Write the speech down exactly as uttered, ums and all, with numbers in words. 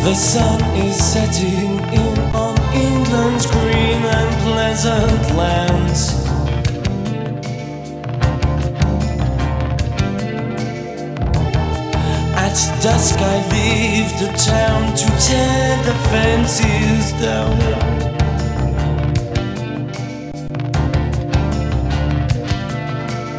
The sun is setting in on England's green and pleasant lands. At dusk I leave the town to tear the fences down.